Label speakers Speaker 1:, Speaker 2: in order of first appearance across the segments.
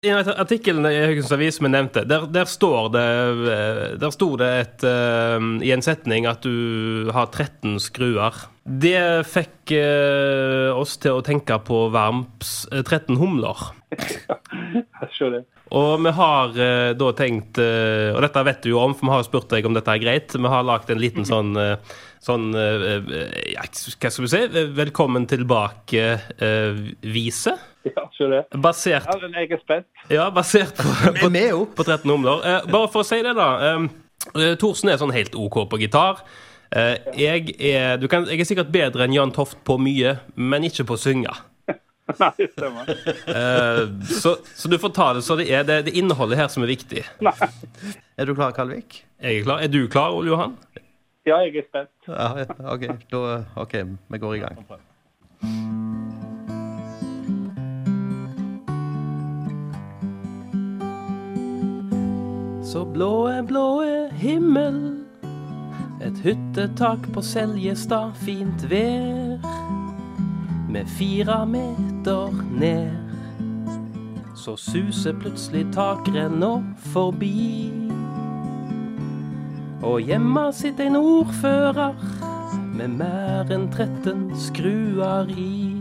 Speaker 1: I artikkelen i Haugesunds Avis som jeg nevnte, der stod det i en setning at du har 13 skruer. Det fikk oss til å tenke på Varms 13 humler.
Speaker 2: Ja, jeg skjønner det.
Speaker 1: Og vi har da tenkt, og dette vet du jo om, for vi har spurt deg om dette er greit, vi har lagt en liten hva skal vi si, velkommen tilbake vise.
Speaker 2: Ja, skjønner det.
Speaker 1: Basert,
Speaker 2: ja, den er ikke spent.
Speaker 1: Ja, basert på 13 humler. Bare for å si det da, Thorsen er sånn helt ok på gitar. Jeg er sikkert bedre enn Jan Toft på mye, men ikke på å synge.
Speaker 2: Nei, det stemmer.
Speaker 1: Så du får ta det så det er det innholdet her som er viktig.
Speaker 2: Nei.
Speaker 3: Er du klar, Kalvik?
Speaker 1: Jeg er klar. Er du klar, Ole Johan?
Speaker 2: Ja, jeg er spent.
Speaker 3: Ja, ok, vi går i gang.
Speaker 1: Så blå himmel, et hyttetak på Seljestad, fint vær, med 4 meter ned. Så suser plutselig takrenna forbi, og hjemme sitter en ordfører med mer enn 13 skruer i.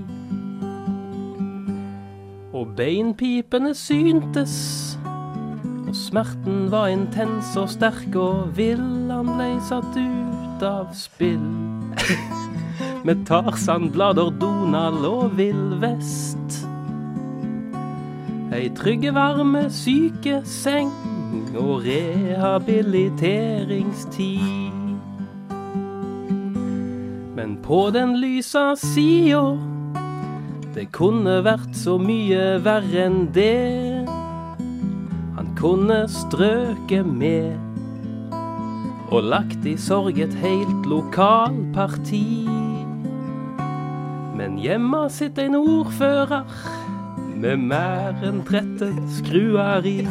Speaker 1: Og beinpipene syntes, og smerten var intens og sterk, og villan ble satt ut av spill. Med Tarzan-blader, Donald og Vill Vest. Ei trygge, varme sykeseng og rehabiliteringstid. Men på den lysa sida, det kunne vært så mye verre enn det. Han kunne strøke med og lagt i sorg et helt lokalparti. Men hjemme sitter en ordfører med mer enn 13 skruer i.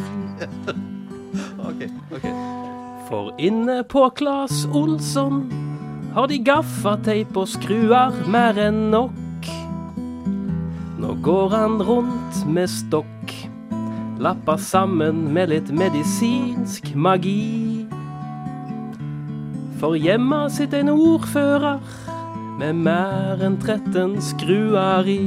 Speaker 3: Ok.
Speaker 1: For inne på Claes Olsson har de gaffateip og skruer mer enn nok. Nå går han rundt med stokk, lapper sammen med litt medisinsk magi. For hjemme sitter en ordfører med mer enn 13 skruer i.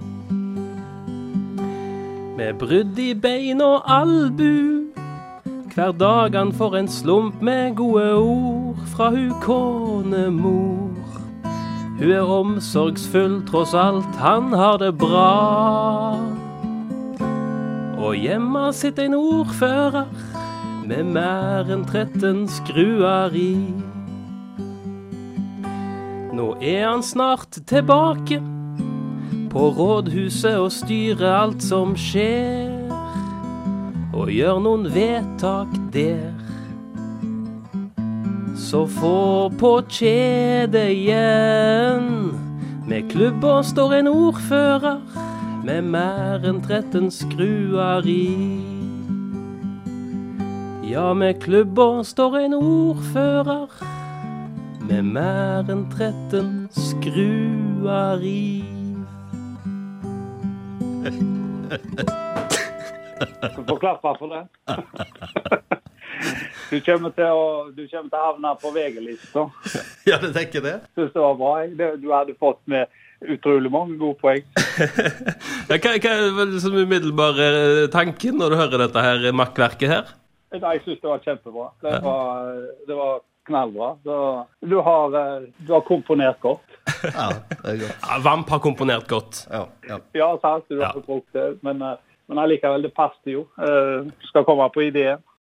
Speaker 1: Med brudd i bein og albu, hver dag han får en slump med gode ord fra hun konemor. Hun er omsorgsfull tross alt, han har det bra. Og hjemme sitter en ordfører med mer enn 13 skruer i. Nå er han snart tilbake på rådhuset og styrer alt som skjer, og gjør noen vedtak der. Så få på kjede igjen. Med klubber står en ordfører med mer enn 13 skruer i. Ja, med klubber står en ordfører med mer enn 13 skruer i.
Speaker 2: Du får klappa for det. Du kommer til å havne på VG-lista.
Speaker 3: Ja, det tenker jeg det.
Speaker 2: Synes det var bra. Du hadde fått med utrolig mange gode poeng.
Speaker 1: Hva er vel som umiddelbare tanken når du hører dette her makkverket her?
Speaker 2: Nei, jeg synes det var kjempebra. Det var knallbra. Du har komponert godt.
Speaker 3: Ja, det er godt.
Speaker 1: Ja, Vamp har komponert godt.
Speaker 2: Ja, sant, du har brukt det, men allikevel det passer jo. Skal komme på ideen.